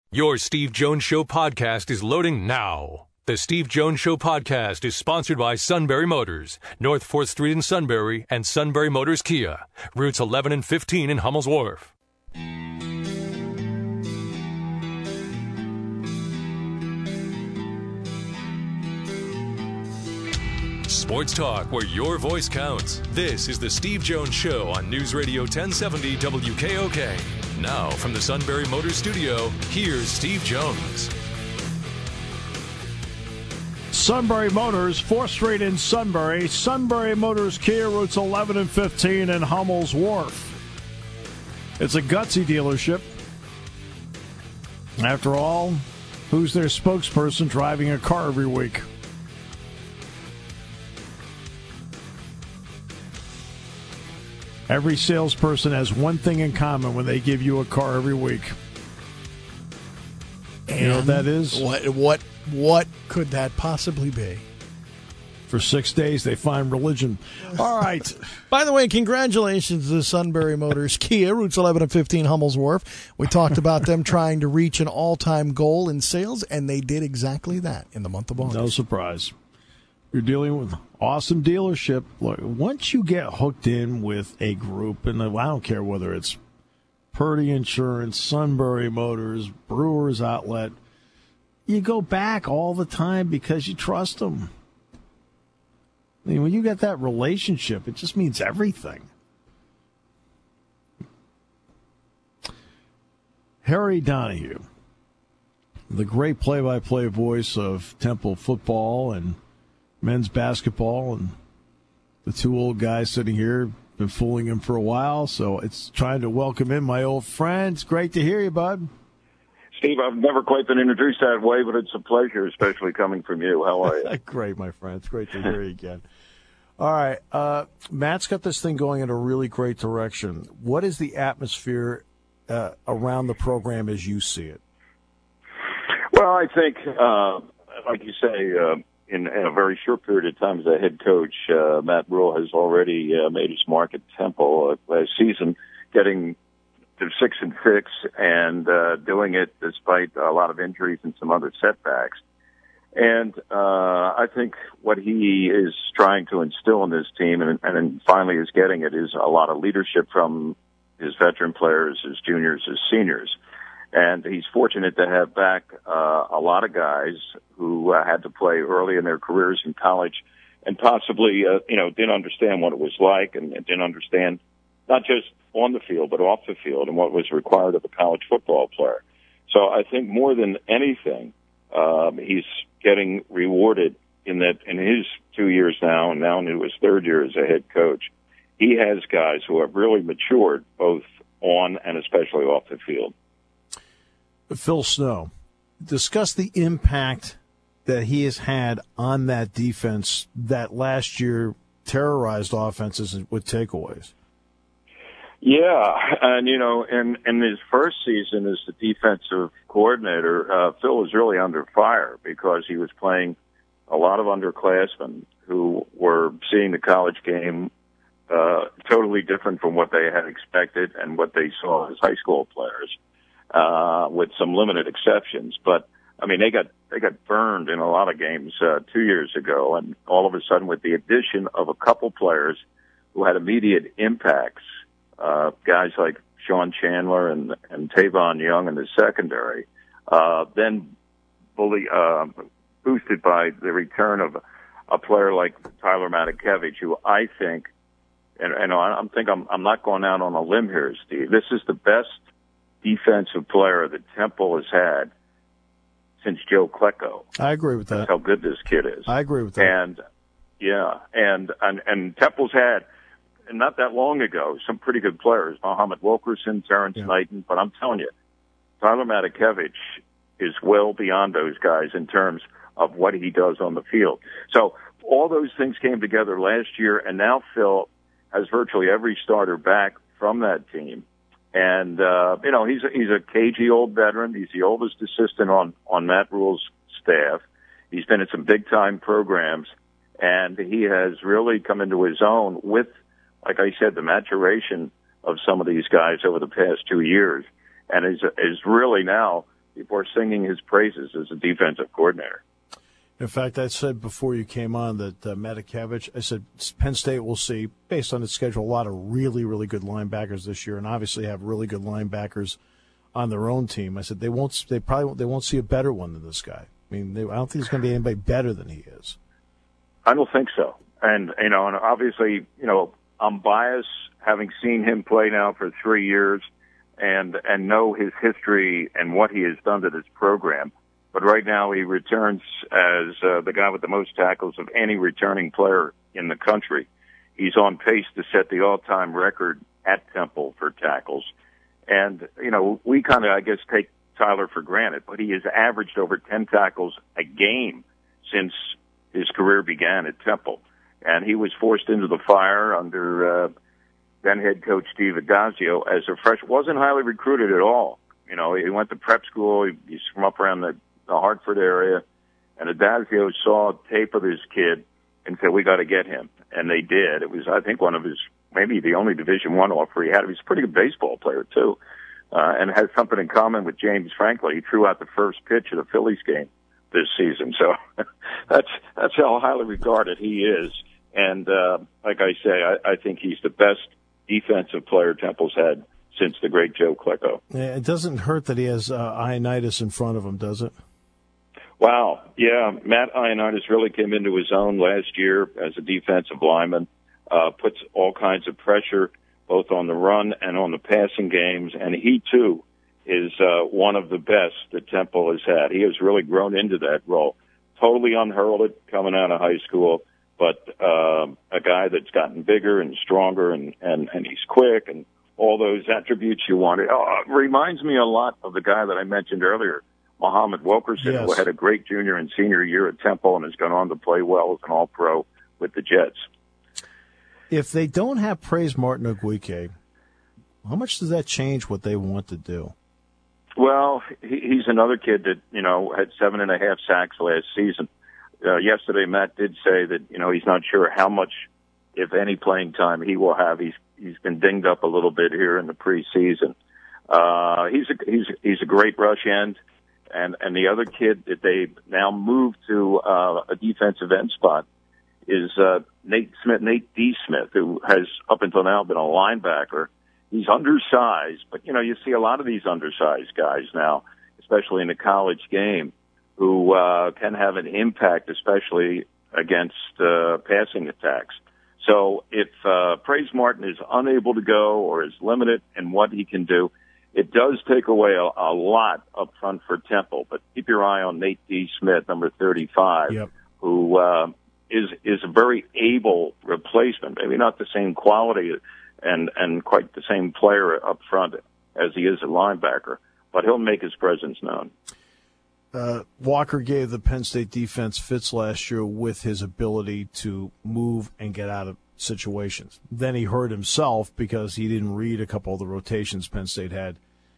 Your Steve Jones Show podcast is loading now. The Steve Jones Show podcast is sponsored by Sunbury Motors, North 4th Street in Sunbury, and Sunbury Motors Kia, routes 11 and 15 in Hummel's Wharf. Sports talk where your voice counts. This is the Steve Jones Show on News Radio 1070 WKOK. Now, from the Sunbury Motors studio, here's Steve Jones. Sunbury Motors, 4th Street in Sunbury. Sunbury Motors Kia, routes 11 and 15 in Hummel's Wharf. It's a gutsy dealership. After all, who's their spokesperson driving a car every week? Every salesperson has one thing in common when they give you a car every week. And you know what that is? What could that possibly be? For 6 days, they find religion. All right. By the way, congratulations to Sunbury Motors Kia, routes 11 and 15, Hummel's Wharf. We talked about them trying to reach an all-time goal in sales, and they did exactly that in the month of August. No surprise. You're dealing with awesome dealership. Look, once you get hooked in with a group, and I don't care whether it's Purdy Insurance, Sunbury Motors, Brewers Outlet, you go back all the time because you trust them. I mean, when you get that relationship, it just means everything. Harry Donahue, the great play-by-play voice of Temple football and men's basketball, and the two old guys sitting here, been fooling him for a while, so it's trying to welcome in my old friend. It's great to hear you, bud. Steve, I've never quite been introduced that way, but it's a pleasure, especially coming from you. How are you? Great, my friend. It's great to hear you again. All right, Matt's got this thing going in a really great direction. What is the atmosphere around the program as you see it? Well, I think, like you say, in a very short period of time as a head coach, Matt Rhule has already made his mark at Temple last season, getting to 6-6 and doing it despite a lot of injuries and some other setbacks. And I think what he is trying to instill in this team, and finally is getting it, is a lot of leadership from his veteran players, his juniors, his seniors. And he's fortunate to have back a lot of guys who had to play early in their careers in college and possibly, didn't understand what it was like and didn't understand not just on the field but off the field and what was required of a college football player. So I think more than anything, he's getting rewarded in that in his 2 years now, and now into his third year as a head coach, he has guys who have really matured both on and especially off the field. Phil Snow, discuss the impact that he has had on that defense that last year terrorized offenses with takeaways. Yeah, and, in his first season as the defensive coordinator, Phil was really under fire because he was playing a lot of underclassmen who were seeing the college game totally different from what they had expected and what they saw as high school players. With some limited exceptions, but I mean they got burned in a lot of games 2 years ago, and all of a sudden with the addition of a couple players who had immediate impacts, guys like Sean Chandler and Tavon Young in the secondary, then fully boosted by the return of a player like Tyler Matakevich, who I think, and I'm not going out on a limb here, Steve. This is the best defensive player that Temple has had since Joe Klecko. I agree with that. That's how good this kid is. I agree with that. And and Temple's had, and not that long ago, some pretty good players, Muhammad Wilkerson, Terrence Knighton, but I'm telling you, Tyler Matakevich is well beyond those guys in terms of what he does on the field. So all those things came together last year, and now Phil has virtually every starter back from that team. And, he's a cagey old veteran. He's the oldest assistant on Matt Rhule's staff. He's been in some big-time programs, and he has really come into his own with, like I said, the maturation of some of these guys over the past 2 years, and is really now people are singing his praises as a defensive coordinator. In fact, I said before you came on that Matakevich, I said Penn State will see, based on its schedule, a lot of really, really good linebackers this year, and obviously have really good linebackers on their own team. I said they won't see a better one than this guy. I mean, I don't think there's going to be anybody better than he is. I don't think so. And obviously, I'm biased, having seen him play now for 3 years and know his history and what he has done to this program. But right now he returns as the guy with the most tackles of any returning player in the country. He's on pace to set the all-time record at Temple for tackles. And, we kind of, I guess, take Tyler for granted, but he has averaged over 10 tackles a game since his career began at Temple. And he was forced into the fire under then head coach Steve Adazio as a freshman. Wasn't highly recruited at all. He went to prep school. He's from up around the Hartford area. And Adazio saw tape of his kid and said, we got to get him. And they did. It was, I think, one of his, maybe the only Division I offer he had. He was a pretty good baseball player, too, and has something in common with James Franklin. He threw out the first pitch of the Phillies game this season. So that's how highly regarded he is. And like I say, I think he's the best defensive player Temple's had since the great Joe Klecko. Yeah, it doesn't hurt that he has Ioannidis in front of him, does it? Wow. Yeah, Matt Ioannidis really came into his own last year as a defensive lineman, puts all kinds of pressure both on the run and on the passing games, and he, too, is one of the best that Temple has had. He has really grown into that role. Totally unheralded coming out of high school, but a guy that's gotten bigger and stronger, and he's quick and all those attributes you wanted. Reminds me a lot of the guy that I mentioned earlier, Muhammad Wilkerson, yes, who had a great junior and senior year at Temple and has gone on to play well as an All-Pro with the Jets. If they don't have Praise Martin Oguike, how much does that change what they want to do? Well, he's another kid that, had 7.5 sacks last season. Yesterday, Matt did say that, he's not sure how much, if any, playing time he will have. He's been dinged up a little bit here in the preseason. He's a great rush end. And the other kid that they now moved to a defensive end spot is Nate D. Smith, who has up until now been a linebacker. He's undersized, but, you see a lot of these undersized guys now, especially in the college game, who can have an impact, especially against passing attacks. So if Praise Martin is unable to go or is limited in what he can do, it does take away a lot up front for Temple. But keep your eye on Nate D. Smith, number 35, yep, who is a very able replacement, maybe not the same quality and quite the same player up front as he is a linebacker, but he'll make his presence known. Walker gave the Penn State defense fits last year with his ability to move and get out of situations. Then he hurt himself because he didn't read a couple of the rotations Penn State had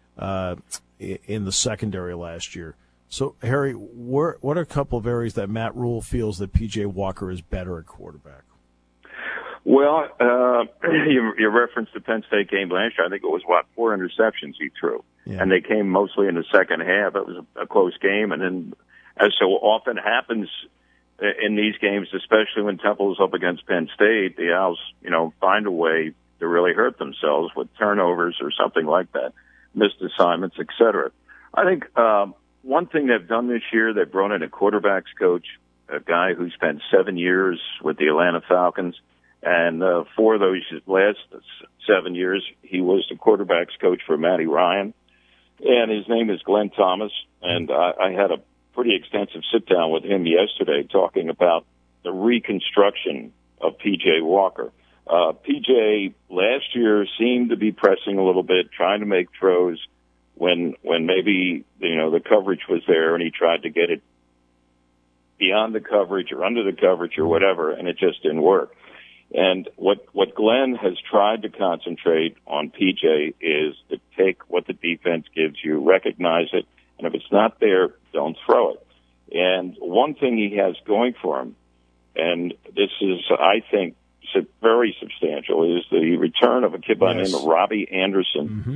in the secondary last year. So, Harry, what are a couple of areas that Matt Rule feels that P.J. Walker is better at quarterback? Well, you referenced the Penn State game last year. I think it was, 4 interceptions he threw. Yeah. And they came mostly in the second half. It was a close game. And then, as so often happens in these games, especially when Temple is up against Penn State, the Owls, find a way to really hurt themselves with turnovers or something like that, missed assignments, et cetera. I think one thing they've done this year, they've brought in a quarterbacks coach, a guy who spent 7 years with the Atlanta Falcons. And for those last 7 years, he was the quarterbacks coach for Matty Ryan. And his name is Glenn Thomas. And I had a pretty extensive sit-down with him yesterday talking about the reconstruction of P.J. Walker. P.J. last year seemed to be pressing a little bit, trying to make throws when maybe, the coverage was there and he tried to get it beyond the coverage or under the coverage or whatever, and it just didn't work. And what Glenn has tried to concentrate on PJ is to take what the defense gives you, recognize it, and if it's not there, don't throw it. And one thing he has going for him, and this is, I think, very substantial, is the return of a kid by the name of Robbie Anderson,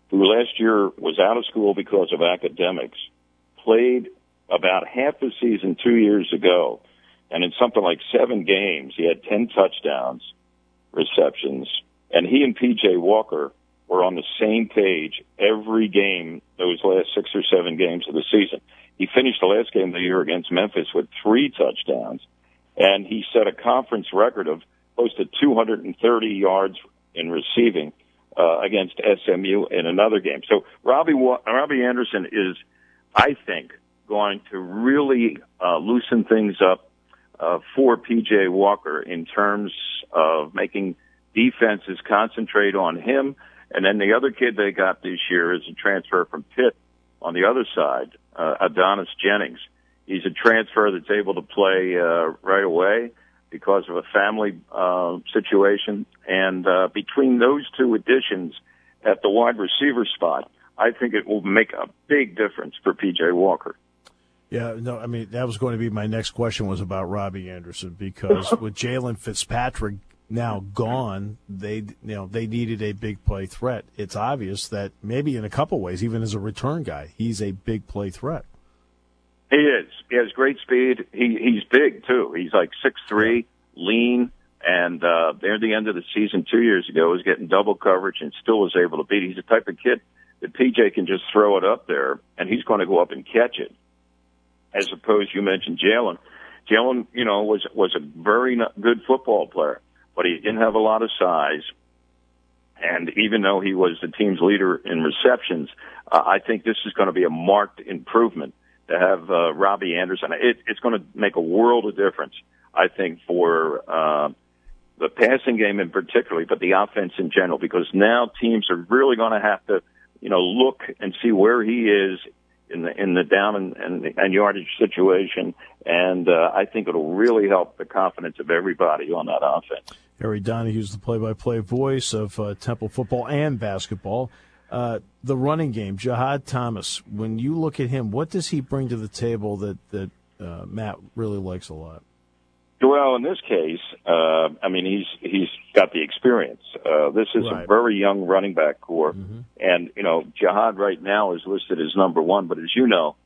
who last year was out of school because of academics, played about half the season 2 years ago, and in something like 7 games, he had 10 touchdowns, receptions, and he and P.J. Walker were on the same page every game those last 6 or 7 games of the season. He finished the last game of the year against Memphis with 3 touchdowns, and he set a conference record of close to 230 yards in receiving against SMU in another game. So Robbie Anderson is, I think, going to really loosen things up for P.J. Walker in terms of making defenses concentrate on him. And then the other kid they got this year is a transfer from Pitt on the other side, Adonis Jennings. He's a transfer that's able to play right away because of a family situation. And between those two additions at the wide receiver spot, I think it will make a big difference for P.J. Walker. Yeah, no, I mean, that was going to be my next question was about Robbie Anderson, because with Jalen Fitzpatrick now gone, they needed a big play threat. It's obvious that maybe in a couple ways, even as a return guy, he's a big play threat. He is. He has great speed. He's big too. He's like 6'3", lean, and near the end of the season 2 years ago was getting double coverage and still was able to beat. He's the type of kid that PJ can just throw it up there and he's going to go up and catch it. As opposed, you mentioned Jalen. Jalen, was a very good football player, but he didn't have a lot of size. And even though he was the team's leader in receptions, I think this is going to be a marked improvement to have Robbie Anderson. It's going to make a world of difference, I think, for the passing game in particular, but the offense in general, because now teams are really going to have to, look and see where he is in the down and yardage situation, and I think it'll really help the confidence of everybody on that offense. Harry Donahue's the play-by-play voice of Temple football and basketball. The running game, Jahad Thomas, when you look at him, what does he bring to the table that Matt really likes a lot? Well, in this case, he's got the experience. This is a very young running back core, and Jahad right now is listed as number 1. But as you know,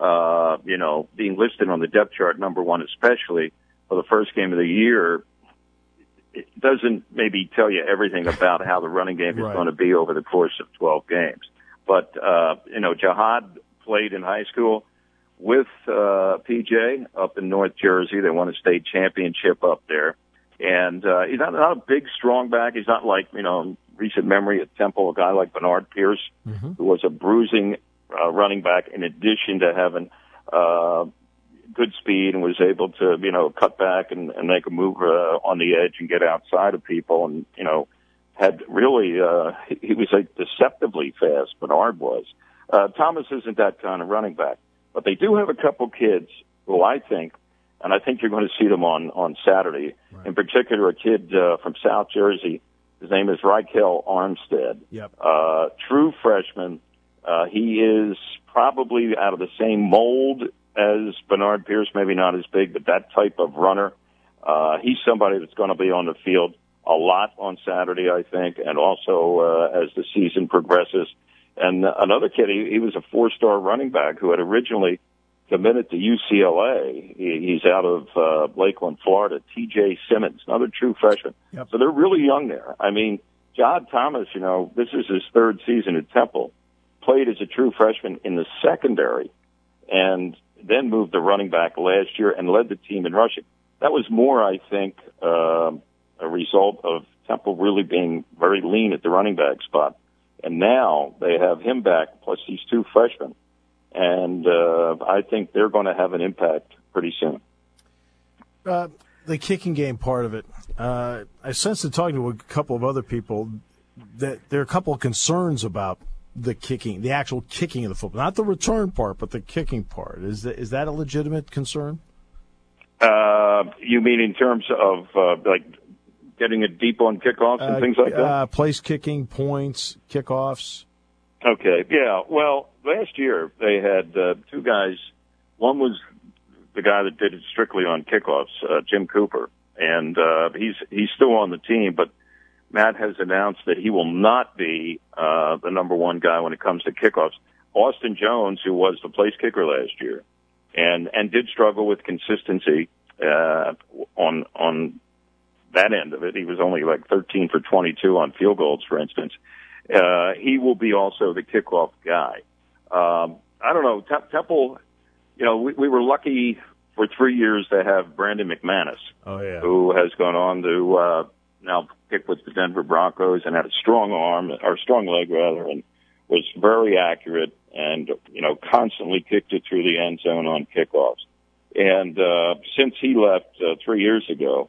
being listed on the depth chart number 1, especially for the first game of the year, it doesn't maybe tell you everything about how the running game is going to be over the course of 12 games. But Jahad played in high school with PJ up in North Jersey. They won a state championship up there. And he's not a big, strong back. He's not like, recent memory at Temple, a guy like Bernard Pierce, who was a bruising running back in addition to having good speed and was able to, cut back and make a move on the edge and get outside of people. And, had really, he was like deceptively fast, Bernard was. Thomas isn't that kind of running back. But they do have a couple kids who I think, and I think you're going to see them on Saturday, in particular a kid from South Jersey. His name is Rykel Armstead. True freshman. He is probably out of the same mold as Bernard Pierce, maybe not as big, but that type of runner. He's somebody that's going to be on the field a lot on Saturday, I think, and also as the season progresses. And another kid, he was a 4-star running back who had originally committed to UCLA. He's out of Lakeland, Florida, T.J. Simmons, another true freshman. So they're really young there. I mean, Jahad Thomas, this is his 3rd season at Temple, played as a true freshman in the secondary and then moved to running back last year and led the team in rushing. That was more, I think, a result of Temple really being very lean at the running back spot. And now they have him back, plus these 2 freshmen. And I think they're going to have an impact pretty soon. The kicking game part of it, I sensed in talking to a couple of other people that there are a couple of concerns about the kicking, the actual kicking of the football. Not the return part, but the kicking part. Is that a legitimate concern? You mean in terms of, getting it deep on kickoffs and things like that? Place kicking, points, kickoffs. Okay, yeah. Well, last year they had 2 guys. One was the guy that did it strictly on kickoffs, Jim Cooper, and he's still on the team. But Matt has announced that he will not be the number one guy when it comes to kickoffs. Austin Jones, who was the place kicker last year, and did struggle with consistency on that end of it. He was only like 13 for 22 on field goals, for instance. He will be also the kickoff guy. I don't know. Temple, we were lucky for 3 years to have Brandon McManus, who has gone on to now kick with the Denver Broncos and had a strong leg rather, and was very accurate and, constantly kicked it through the end zone on kickoffs. And since he left 3 years ago,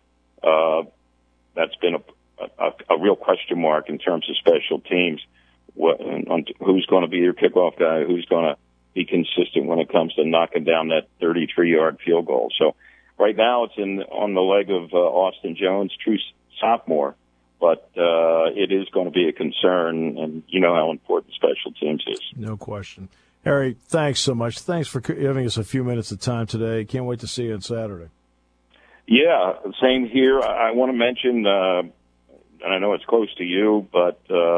that's been a real question mark in terms of special teams. Who's going to be your kickoff guy? Who's going to be consistent when it comes to knocking down that 33-yard field goal? So right now it's on the leg of Austin Jones, true sophomore, but it is going to be a concern, and you know how important special teams is. No question. Harry, thanks so much. Thanks for giving us a few minutes of time today. Can't wait to see you on Saturday. Yeah, same here. I want to mention, and I know it's close to you, but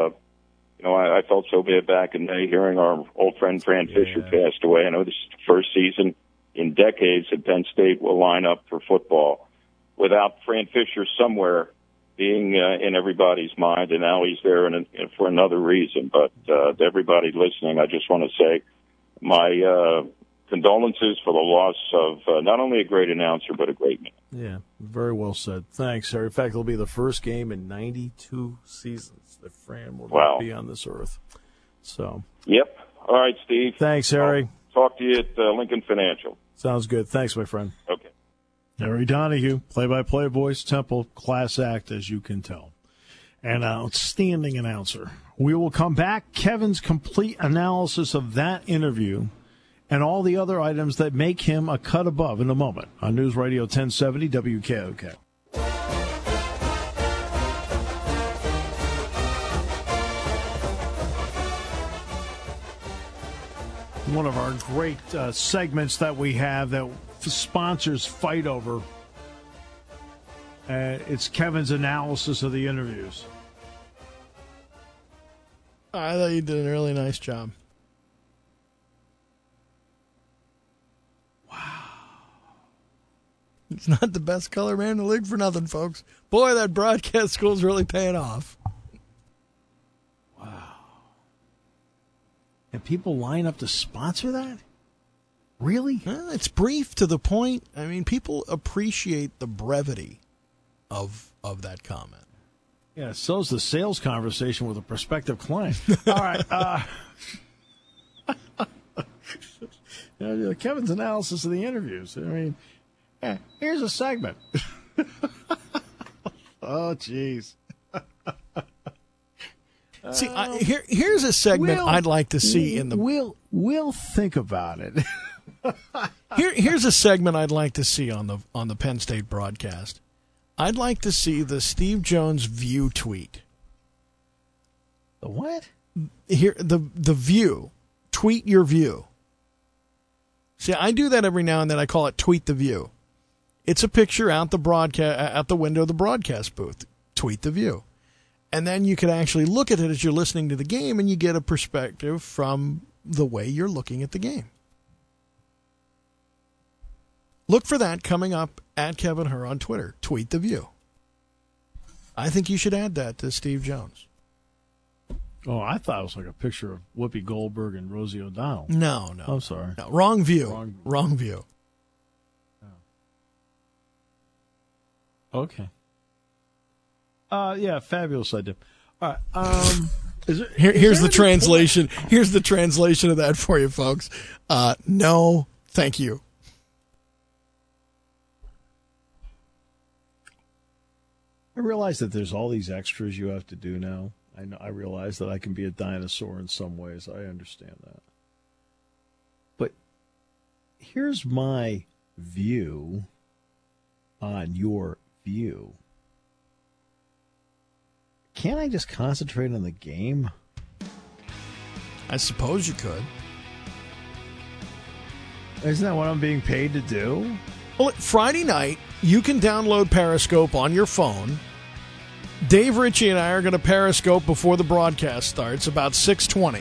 I felt so bad back in May hearing our old friend Fran Fisher passed away. I know this is the first season in decades that Penn State will line up for football without Fran Fisher somewhere being in everybody's mind, and now he's there for another reason. But to everybody listening, I just want to say my condolences for the loss of not only a great announcer, but a great man. Yeah, very well said. Thanks, Harry. In fact, it'll be the first game in 92 seasons that Fran will be on this earth. So. Yep. All right, Steve. Thanks, Harry. I'll talk to you at Lincoln Financial. Sounds good. Thanks, my friend. Okay. Harry Donahue, play-by-play voice, Temple, class act, as you can tell. An outstanding announcer. We will come back. Kevin's complete analysis of that interview and all the other items that make him a cut above in a moment on News Radio 1070 WKOK. One of our great segments that we have that sponsors fight over. It's Kevin's analysis of the interviews. I thought you did a really nice job. It's not the best color man in the league for nothing, folks. Boy, that broadcast school's really paying off. Wow. And people line up to sponsor that? Really? Well, it's brief to the point. I mean, people appreciate the brevity of that comment. Yeah, so's the sales conversation with a prospective client. All right. Kevin's analysis of the interviews. I mean, here's a segment. Oh, jeez. See, here's a segment I'd like to see in the. We'll think about it. Here's a segment I'd like to see on the Penn State broadcast. I'd like to see the Steve Jones View tweet. The what? Here, the View. Tweet your view. See, I do that every now and then. I call it Tweet the View. It's a picture out the window of the broadcast booth. Tweet the View. And then you can actually look at it as you're listening to the game, and you get a perspective from the way you're looking at the game. Look for that coming up at Kevin Herr on Twitter. Tweet the View. I think you should add that to Steve Jones. Oh, I thought it was like a picture of Whoopi Goldberg and Rosie O'Donnell. No. I'm sorry. No, wrong view. Wrong view. Oh. Okay. Yeah, fabulous idea. All right. Here's the translation. Here's the translation of that for you, folks. No, thank you. I realize that there's all these extras you have to do now. I realize that I can be a dinosaur in some ways. I understand that. But here's my view on your view. Can't I just concentrate on the game? I suppose you could. Isn't that what I'm being paid to do? Well, Friday night, you can download Periscope on your phone Dave Ritchie and I are going to Periscope before the broadcast starts, about 6:20.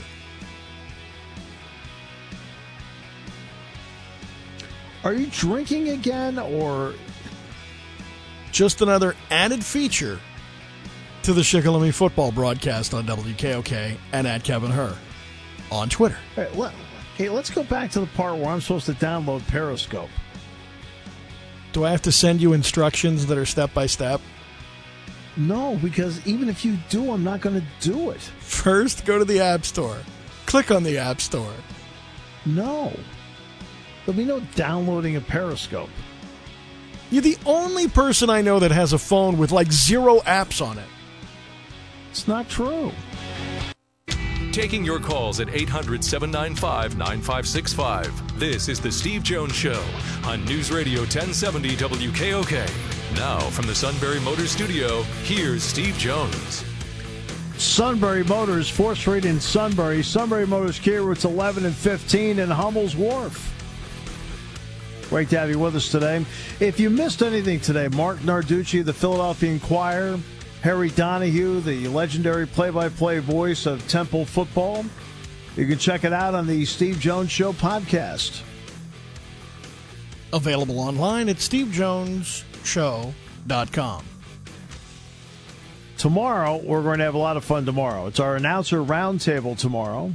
Are you drinking again, or just another added feature to the Shikellamy football broadcast on WKOK and at Kevin Herr on Twitter? Okay, let's go back to the part where I'm supposed to download Periscope. Do I have to send you instructions that are step-by-step? No, because even if you do, I'm not going to do it. First, go to the App Store. Click on the App Store. No. There'll be no downloading a Periscope. You're the only person I know that has a phone with like 0 apps on it. It's not true. Taking your calls at 800-795-9565. This is The Steve Jones Show on News Radio 1070 WKOK. Now, from the Sunbury Motors Studio, here's Steve Jones. Sunbury Motors, 4th Street in Sunbury. Sunbury Motors Kia, routes 11 and 15 in Hummel's Wharf. Great to have you with us today. If you missed anything today, Mark Narducci of the Philadelphia Inquirer, Harry Donahue, the legendary play-by-play voice of Temple football. You can check it out on the Steve Jones Show podcast. Available online at stevejonesshow.com. Tomorrow, we're going to have a lot of fun tomorrow. It's our announcer roundtable tomorrow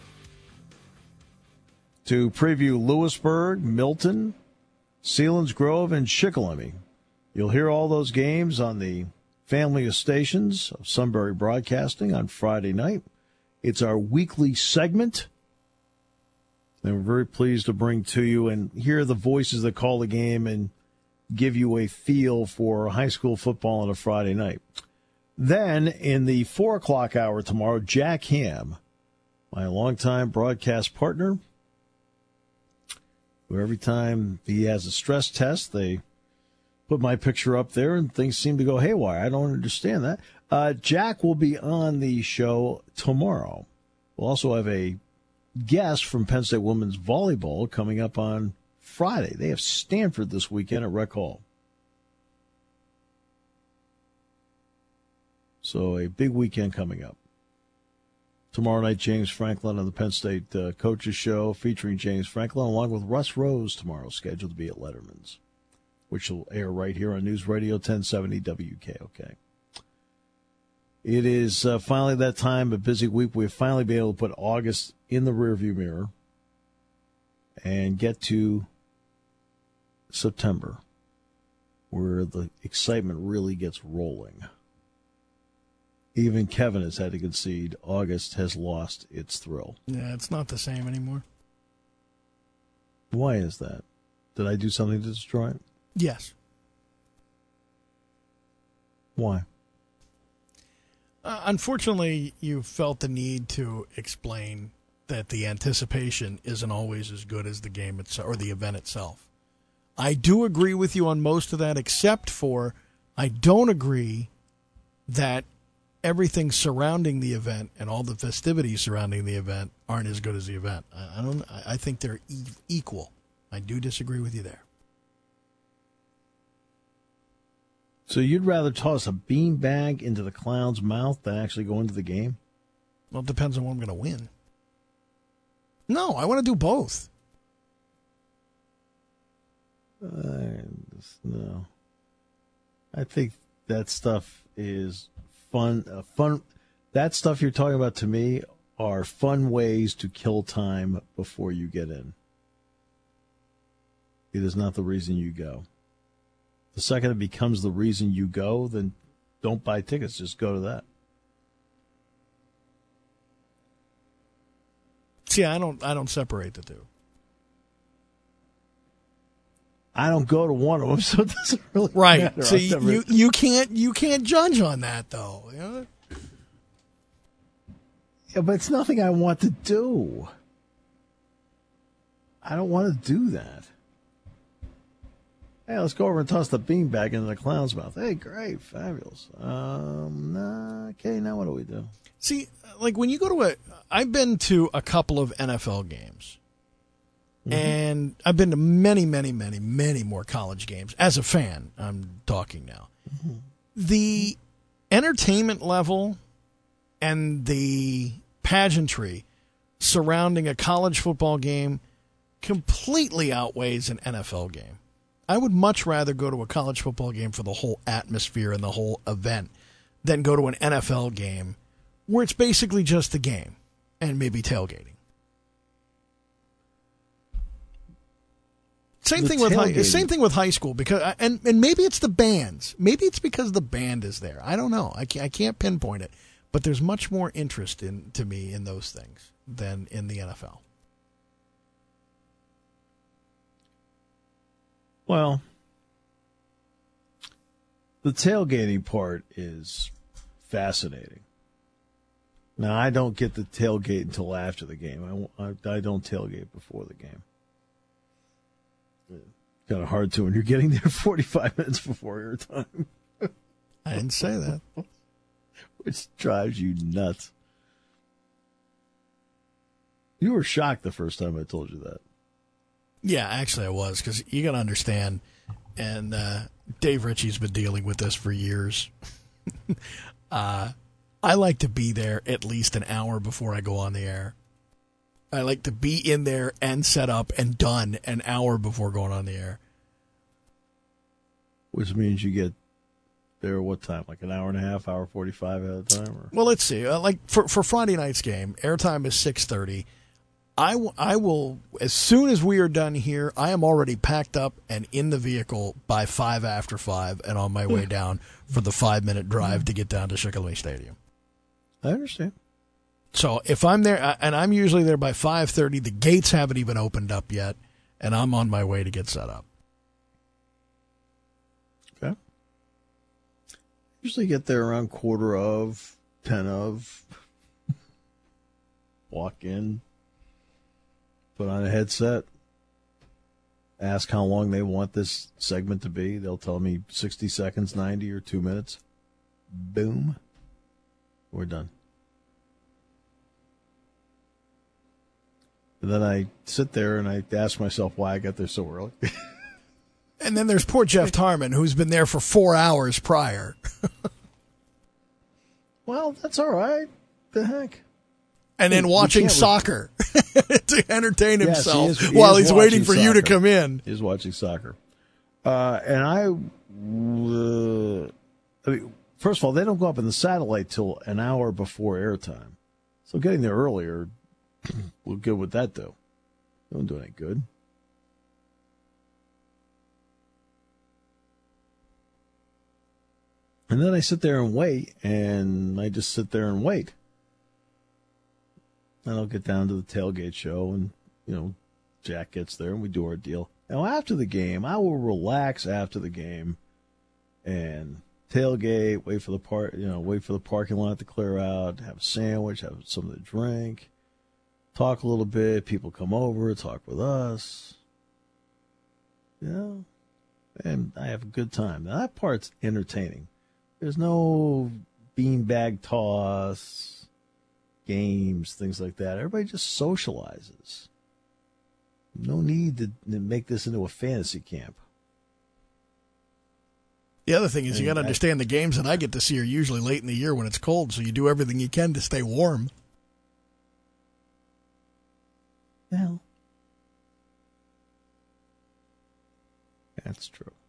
to preview Lewisburg, Milton, Selinsgrove, and Shikellamy. You'll hear all those games on the family of stations of Sunbury Broadcasting on Friday night. It's our weekly segment, and we're very pleased to bring to you and hear the voices that call the game and give you a feel for high school football on a Friday night. Then, in the 4 o'clock hour tomorrow, Jack Ham, my longtime broadcast partner, where every time he has a stress test, they put my picture up there and things seem to go haywire. I don't understand that. Jack will be on the show tomorrow. We'll also have a guest from Penn State Women's Volleyball coming up on Friday. They have Stanford this weekend at Rec Hall. So a big weekend coming up. Tomorrow night, James Franklin on the Penn State Coaches Show featuring James Franklin, along with Russ Rose tomorrow, scheduled to be at Letterman's, which will air right here on News Radio 1070 WKOK. It is finally that time, a busy week. We've finally been able to put August in the rearview mirror and get to September, where the excitement really gets rolling. Even Kevin has had to concede August has lost its thrill. Yeah, it's not the same anymore. Why is that? Did I do something to destroy it? Yes. Why? Unfortunately, you felt the need to explain that the anticipation isn't always as good as the game itself or the event itself. I do agree with you on most of that, except for I don't agree that everything surrounding the event and all the festivities surrounding the event aren't as good as the event. I think they're equal. I do disagree with you there. So you'd rather toss a beanbag into the clown's mouth than actually go into the game? Well, it depends on what I'm going to win. No, I want to do both. No. I think that stuff is fun. That stuff you're talking about to me are fun ways to kill time before you get in. It is not the reason you go. The second it becomes the reason you go, then don't buy tickets. Just go to that. See, I don't separate the two. I don't go to one of them, so it doesn't really matter. So you can't judge on that though. You know? Yeah, but it's nothing I want to do. I don't want to do that. Hey, let's go over and toss the beanbag into the clown's mouth. Hey, great, fabulous. Okay, now what do we do? See, like when you go to I've been to a couple of NFL games. Mm-hmm. And I've been to many, many, many, many more college games. As a fan, I'm talking now. Mm-hmm. entertainment level and the pageantry surrounding a college football game completely outweighs an NFL game. I would much rather go to a college football game for the whole atmosphere and the whole event than go to an NFL game where it's basically just the game and maybe tailgating. Same thing with high school, because and maybe it's the bands. Maybe it's because the band is there. I don't know. I can't pinpoint it, but there's much more interest to me in those things than in the NFL. Well, the tailgating part is fascinating. Now, I don't get the tailgate until after the game. I don't tailgate before the game. Kind of hard to when you're getting there 45 minutes before your time. I didn't say that. Which drives you nuts. You were shocked the first time I told you that. Yeah, actually I was, because you got to understand, and Dave Ritchie's been dealing with this for years. I like to be there at least an hour before I go on the air. I like to be in there and set up and done an hour before going on the air. Which means you get there what time? Like an hour and a half, hour 45 at a time? Or? Well, let's see. Like for Friday night's game, airtime is 6:30. I will, as soon as we are done here, I am already packed up and in the vehicle by 5 after 5 and on my way down for the 5-minute drive to get down to Shikaley Stadium. I understand. So if I'm there, and I'm usually there by 5:30, the gates haven't even opened up yet, and I'm on my way to get set up. Okay. Usually get there around 10:45. Walk in, put on a headset, ask how long they want this segment to be. They'll tell me 60 seconds, 90, or 2 minutes. Boom. We're done. And then I sit there and I ask myself why I got there so early. And then there's poor Jeff Tarman, who's been there for 4 hours prior. Well, that's all right. The heck. And then watching soccer to entertain himself he while is he's waiting for soccer. you to come in. He's watching soccer. And I mean, first of all, they don't go up in the satellite till an hour before airtime. So getting there earlier, what good would that do? It won't do any good. And then I sit there and wait, and I just sit there and wait. And I'll get down to the tailgate show, and, Jack gets there, and we do our deal. Now, after the game, I will relax after the game and tailgate, wait for the parking lot to clear out, have a sandwich, have something to drink, talk a little bit. People come over, talk with us. And I have a good time. Now, that part's entertaining. There's no beanbag toss, games, things like that. Everybody just socializes. No need to make this into a fantasy camp. The other thing is you got to understand the games that I get to see are usually late in the year when it's cold, so you do everything you can to stay warm. Well, that's true.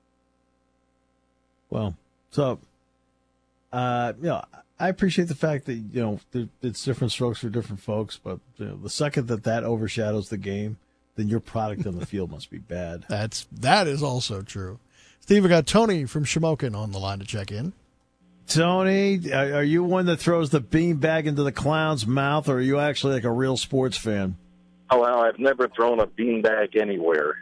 Well, so, I appreciate the fact that, it's different strokes for different folks, but the second that overshadows the game, then your product on the field must be bad. That is also true. Steve, we got Tony from Shamokin on the line to check in. Tony, are you one that throws the beanbag into the clown's mouth, or are you actually like a real sports fan? Oh, well, I've never thrown a beanbag anywhere.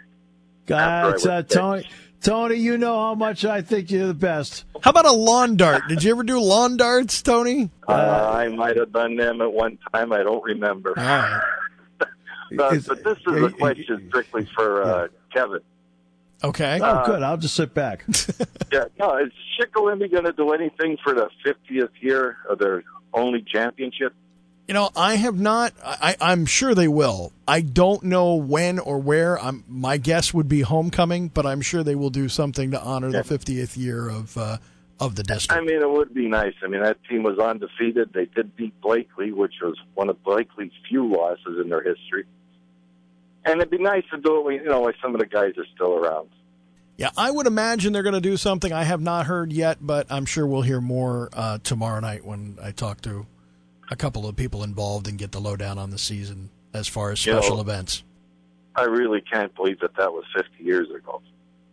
Tony, you know how much I think you're the best. How about a lawn dart? Did you ever do lawn darts, Tony? I might have done them at one time. I don't remember. All right. But this is a question strictly for Kevin. Okay. Oh, good. I'll just sit back. Yeah. No, is Shikellamy going to do anything for the 50th year of their only championship? I have not. I'm sure they will. I don't know when or where. My guess would be homecoming, but I'm sure they will do something to honor the 50th year of of the district. I mean, it would be nice. I mean, that team was undefeated. They did beat Blakely, which was one of Blakely's few losses in their history. And it'd be nice to do it when, when some of the guys are still around. Yeah, I would imagine they're going to do something I have not heard yet, but I'm sure we'll hear more tomorrow night when I talk to a couple of people involved and get the lowdown on the season as far as special events. I really can't believe that was 50 years ago.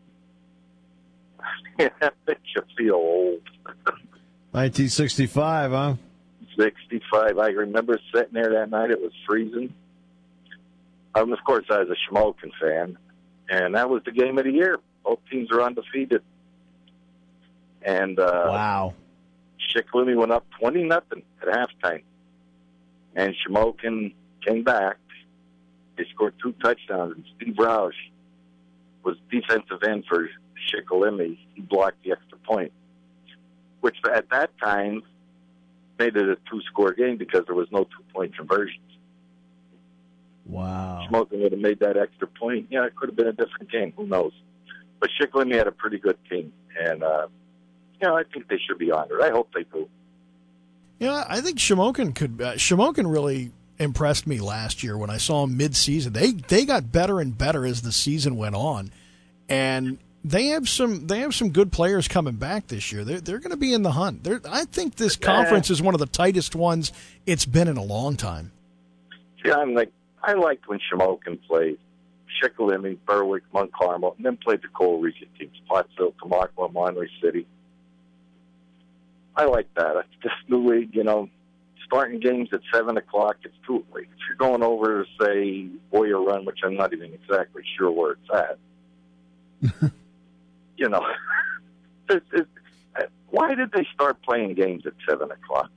That makes you feel old. 1965, huh? 65. I remember sitting there that night. It was freezing. Of course, I was a Shamokin fan, and that was the game of the year. Both teams were undefeated. And wow. Shikellamy went up 20-0 at halftime. And Shamokin came back. They scored 2 touchdowns, and Steve Roush was defensive end for Shikellamy. He blocked the extra point, which at that time made it a 2-score game because there was no 2-point conversions. Wow. Shamokin would have made that extra point. Yeah, it could have been a different game. Who knows? But Shikellamy had a pretty good team, and I think they should be honored. I hope they do. Yeah, I think Shamokin could. Shamokin really impressed me last year when I saw them mid-season. They got better and better as the season went on, and they have some good players coming back this year. They're going to be in the hunt. I think this conference is one of the tightest ones it's been in a long time. Yeah, I liked when Shamokin played Shikellamy, Berwick, Mount Carmel, and then played the Coal Region teams, Pottsville, Tamaqua, Monterey City. I like that. It's just the league, starting games at 7 o'clock, it's too late. If you're going over, say, Boyer Run, which I'm not even exactly sure where it's at, why did they start playing games at 7 o'clock?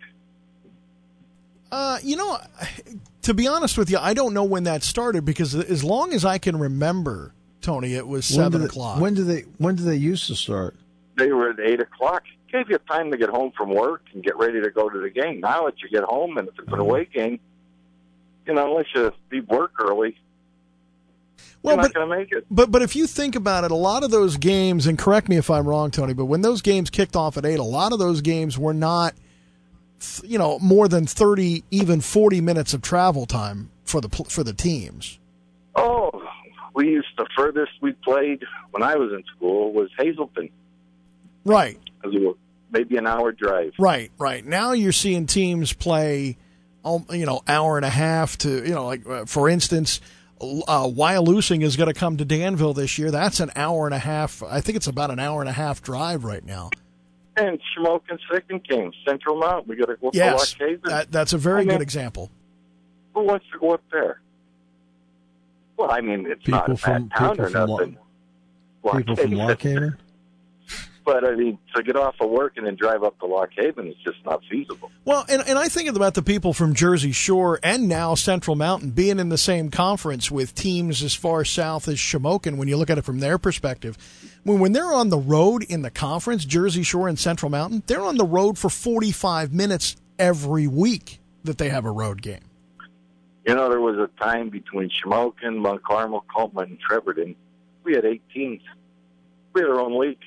To be honest with you, I don't know when that started because as long as I can remember, Tony, it was 7 o'clock. When do they used to start? They were at 8 o'clock. It gave you time to get home from work and get ready to go to the game. Now that you get home and if it's an away game, unless you leave work early, you're not going to make it. But if you think about it, a lot of those games, and correct me if I'm wrong, Tony, but when those games kicked off at 8, a lot of those games were not more than 30, even 40 minutes of travel time for the teams. Oh, the furthest we played when I was in school was Hazleton. Right. Maybe an hour drive. Right. Now you're seeing teams play, hour and a half to, for instance, Wyalusing is going to come to Danville this year. That's an hour and a half. I think it's about an hour and a half drive right now. And Shamokin's second game, Central Mount. We got to go to Lock Haven. That's a very good example. Who wants to go up there? Well, it's people not a bad town or nothing. People from Lock Haven? But, to get off of work and then drive up to Lock Haven is just not feasible. Well, and I think about the people from Jersey Shore and now Central Mountain being in the same conference with teams as far south as Shamokin when you look at it from their perspective. When they're on the road in the conference, Jersey Shore and Central Mountain, they're on the road for 45 minutes every week that they have a road game. There was a time between Shamokin, Mount Carmel, Coltman, and Treverton. We had 8 teams. We had our own league.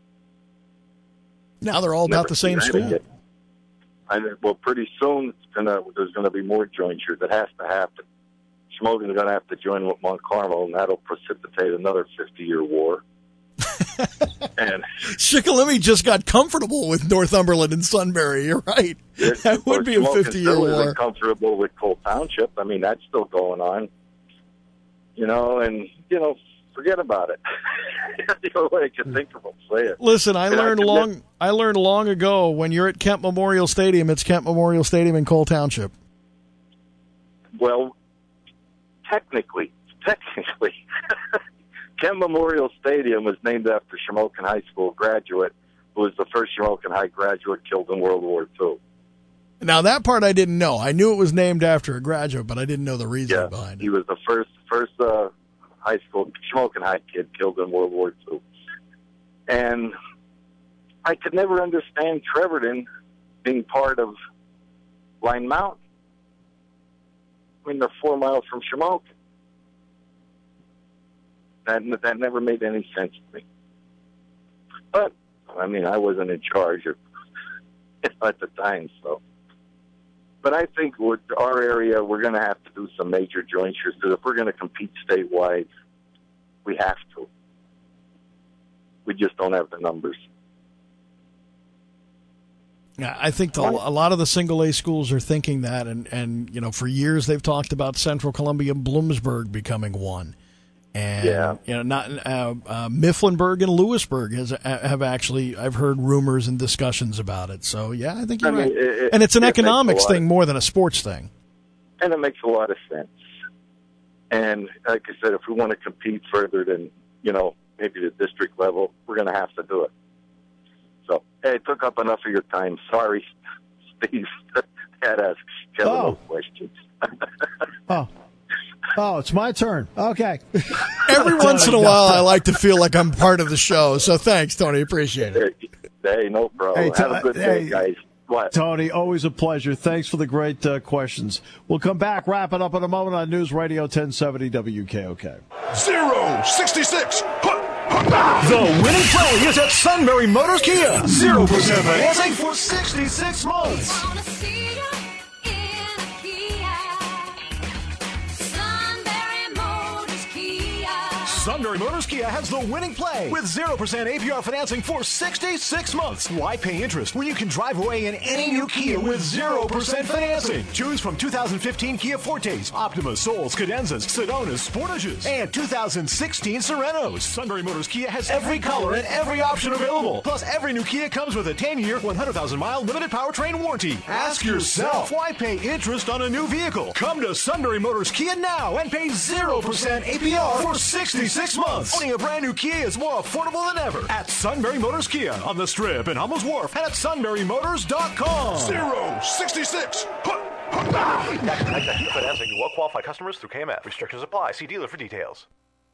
Now they're all about the same school. Well, pretty soon there's going to be more jointure. That has to happen. Shamokin is going to have to join with Mount Carmel, and that'll precipitate another 50-year war. And Shikellamy just got comfortable with Northumberland and Sunbury. You're right. That would be a 50-year war. Comfortable with Cole Township. That's still going on. Forget about it. The only way I can think of it, say it. Listen, I learned long ago when you're at Kemp Memorial Stadium, it's Kemp Memorial Stadium in Cole Township. Well, technically, Kemp Memorial Stadium was named after Shamokin High School graduate who was the first Shamokin High graduate killed in World War II. Now, that part I didn't know. I knew it was named after a graduate, but I didn't know the reason behind it. He was the first high school Shamokin High kid killed in World War II. And I could never understand Treverton being part of Line Mountain. They're 4 miles from Shamokin. That never made any sense to me. But I mean, I wasn't in charge at the time, so. But I think with our area, we're going to have to do some major jointures, because if we're going to compete statewide, we have to. We just don't have the numbers. Yeah, I think a lot of the single-A schools are thinking that, and for years they've talked about Central Columbia and Bloomsburg becoming one, and not Mifflinburg and Lewisburg have actually, I've heard rumors and discussions about it. So yeah, I think you're right, and it's an economics thing more than a sports thing, and it makes a lot of sense. And like I said, if we want to compete further than maybe the district level, we're going to have to do it. So, hey, I took up enough of your time. Sorry, Steve. I had to ask Kevin those questions. Oh, it's my turn. Okay. Every once in a while, I like to feel like I'm part of the show. So thanks, Tony. Appreciate it. Hey, no problem. Have a good day, guys. What? Tony, always a pleasure. Thanks for the great questions. We'll come back, wrap it up in a moment on News Radio 1070 WKOK. 066. The winning play is at Sunbury Motors Kia. 0% financing for 66 months. Sunbury Motors Kia has the winning play with 0% APR financing for 66 months. Why pay interest when you can drive away in any new Kia with 0% financing? Choose from 2015 Kia Fortes, Optima, Souls, Cadenzas, Sedonas, Sportages, and 2016 Serenos. Sunbury Motors Kia has every color and every option available. Plus, every new Kia comes with a 10-year, 100,000-mile limited powertrain warranty. Ask yourself, why pay interest on a new vehicle? Come to Sunbury Motors Kia now and pay 0% APR for 66 months. Owning a brand new Kia is more affordable than ever at Sunbury Motors Kia on the Strip in Hummels Wharf and at sunburymotors.com. 066. Financing to well-qualified customers through KMF. Restrictions apply. See dealer for details.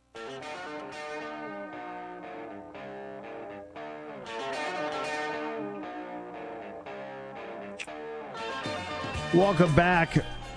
Welcome back.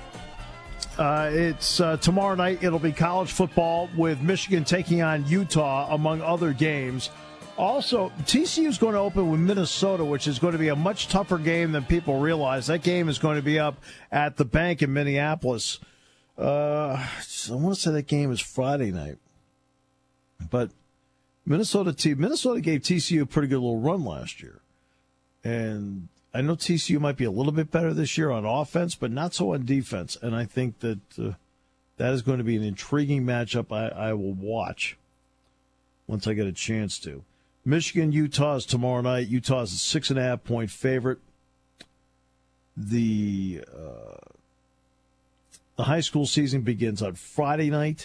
It's tomorrow night. It'll be college football with Michigan taking on Utah, among other games. Also, TCU is going to open with Minnesota, which is going to be a much tougher game than people realize. That game is going to be up at the Bank in Minneapolis. I want to say that game is Friday night. But Minnesota gave TCU a pretty good little run last year. And I know TCU might be a little bit better this year on offense, but not so on defense. And I think that that is going to be an intriguing matchup I will watch once I get a chance to. Michigan, Utah is tomorrow night. Utah is a 6.5-point favorite. The high school season begins on Friday night.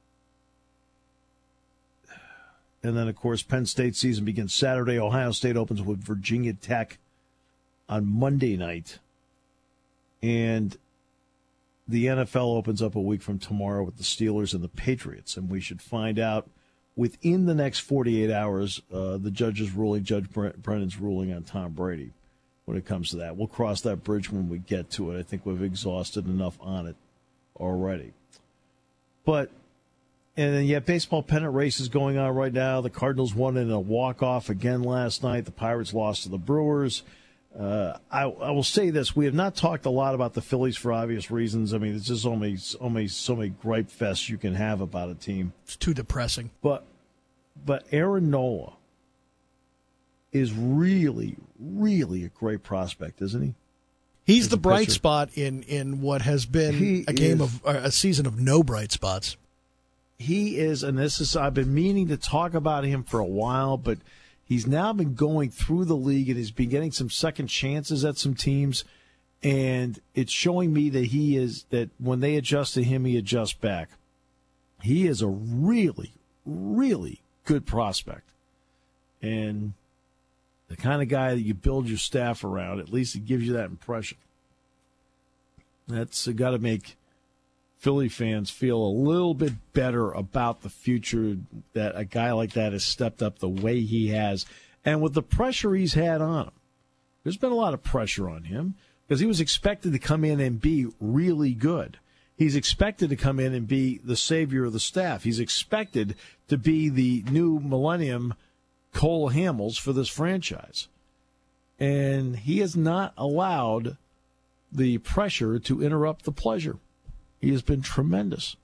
And then, of course, Penn State season begins Saturday. Ohio State opens with Virginia Tech on Monday night. And the NFL opens up a week from tomorrow with the Steelers and the Patriots. And we should find out within the next 48 hours the judge's ruling, Judge Brennan's ruling on Tom Brady when it comes to that. We'll cross that bridge when we get to it. I think we've exhausted enough on it already. And then you have baseball pennant races going on right now. The Cardinals won in a walk-off again last night. The Pirates lost to the Brewers. I will say this. We have not talked a lot about the Phillies for obvious reasons. I mean, it's just only so many gripe fests you can have about a team. It's too depressing. But Aaron Nola is really, really a great prospect, isn't he? He's the bright spot in what has been a season of no bright spots. He is, and I've been meaning to talk about him for a while, but he's now been going through the league and he's been getting some second chances at some teams, and it's showing me that when they adjust to him, he adjusts back. He is a really, really good prospect, and the kind of guy that you build your staff around. At least it gives you that impression. That's got to make Philly fans feel a little bit better about the future, that a guy like that has stepped up the way he has. And with the pressure he's had on him, there's been a lot of pressure on him because he was expected to come in and be really good. He's expected to come in and be the savior of the staff. He's expected to be the new millennium Cole Hamels for this franchise. And he has not allowed the pressure to interrupt the pleasure. He has been tremendous.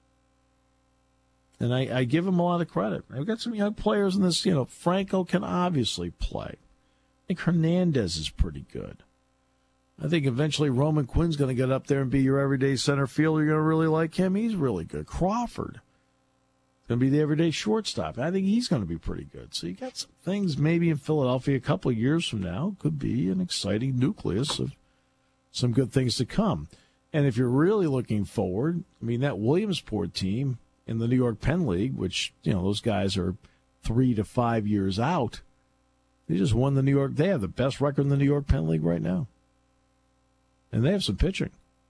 And I give him a lot of credit. I've got some young players in this. Franco can obviously play. I think Hernandez is pretty good. I think eventually Roman Quinn's going to get up there and be your everyday center fielder. You're going to really like him. He's really good. Crawford is going to be the everyday shortstop. I think he's going to be pretty good. So you got some things maybe in Philadelphia a couple of years from now. Could be an exciting nucleus of some good things to come. And if you're really looking forward, that Williamsport team in the New York Penn League, which, those guys are 3 to 5 years out, they just won the New York. They have the best record in the New York Penn League right now. And they have some pitching.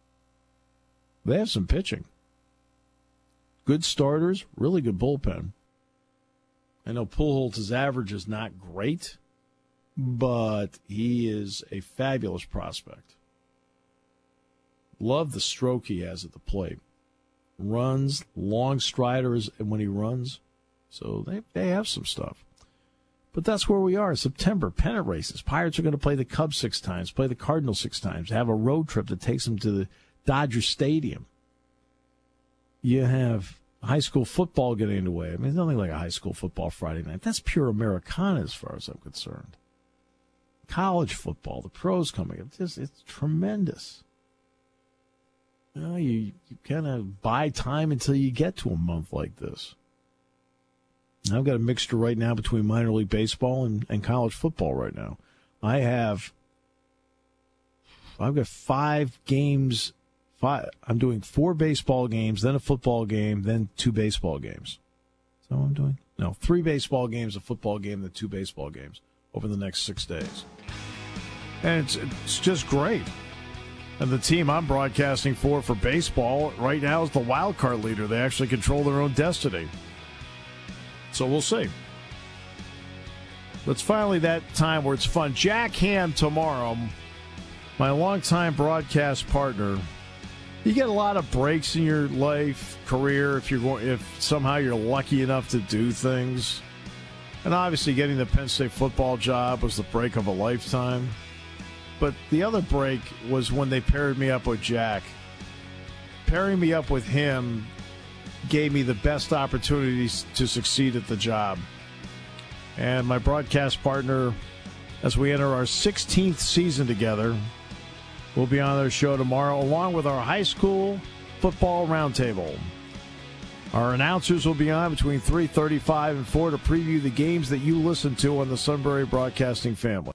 Good starters, really good bullpen. I know Pujols' average is not great, but he is a fabulous prospect. Love the stroke he has at the plate. Runs, long striders when he runs. So they have some stuff. But that's where we are. September, pennant races. Pirates are going to play the Cubs 6 times, play the Cardinals 6 times, have a road trip that takes them to the Dodger Stadium. You have high school football getting underway. There's nothing like a high school football Friday night. That's pure Americana as far as I'm concerned. College football, the pros coming up. It's tremendous. You kind of buy time until you get to a month like this. I've got a mixture right now between minor league baseball and college football right now. I've got 5 games. I'm doing 4 baseball games, then a football game, then 2 baseball games. Is that what I'm doing? No, 3 baseball games, a football game, then 2 baseball games over the next 6 days. And it's just great. And the team I'm broadcasting for baseball right now is the wild card leader. They actually control their own destiny. So we'll see. But it's finally that time where it's fun. Jack Ham tomorrow, my longtime broadcast partner. You get a lot of breaks in your life, career, if somehow you're lucky enough to do things. And obviously getting the Penn State football job was the break of a lifetime. But the other break was when they paired me up with Jack. Pairing me up with him gave me the best opportunities to succeed at the job. And my broadcast partner, as we enter our 16th season together, will be on their show tomorrow, along with our high school football roundtable. Our announcers will be on between 3:35 and 4 to preview the games that you listen to on the Sunbury Broadcasting family.